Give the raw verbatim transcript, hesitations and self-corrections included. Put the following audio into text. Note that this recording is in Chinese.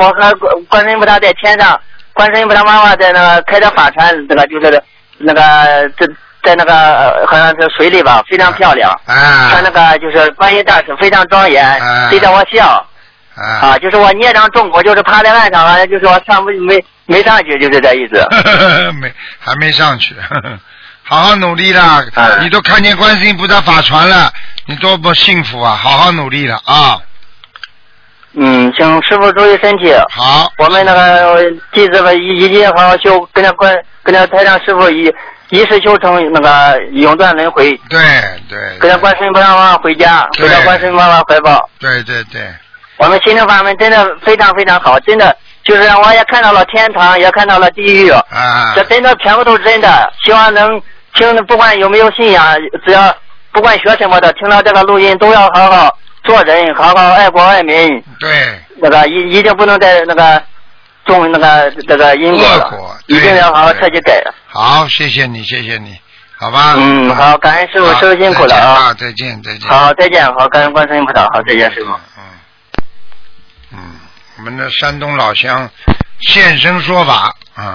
和观世音菩萨在天上，观世音菩萨妈妈在那个开着法船，这个就是那个这在那个好像是水里吧，非常漂亮。 啊。 穿那个就是观音大士非常庄严， 啊、 对着我笑。 啊。 啊，就是我孽障重，我就是趴在岸上，好像就是我上不没没上去，就是这意思。 没还没上去。呵呵好好努力啦！ 嗯、 你都看见观世音菩萨法船了，你多么幸福啊！好好努力了啊！ 嗯，请师傅注意身体。 好。 我们那个弟子们一一定好好修，跟着观跟着台长师傅一一世修成那个永断轮回。 对对。 跟着观世音菩萨妈妈回家，回到观世音妈妈怀抱。 对对对。 我们心灵法门真的非常非常好，真的就是让我也看到了天堂，也看到了地狱。 啊。 这真的全部都是真的，希望能。听，不管有没有信仰，只要不管学什么的，听到这个录音都要好好做人，好好爱国爱民。 对。 那个一一定不能再那个种那个这个因果了，一定要好好彻底改。 好，谢谢你，谢谢你，好吧。 嗯，好，感恩师傅，师傅辛苦了啊！再见，再见。 好，再见，好，感恩观世音菩萨，好，再见，师傅。 嗯嗯，我们的山东老乡现身说法啊。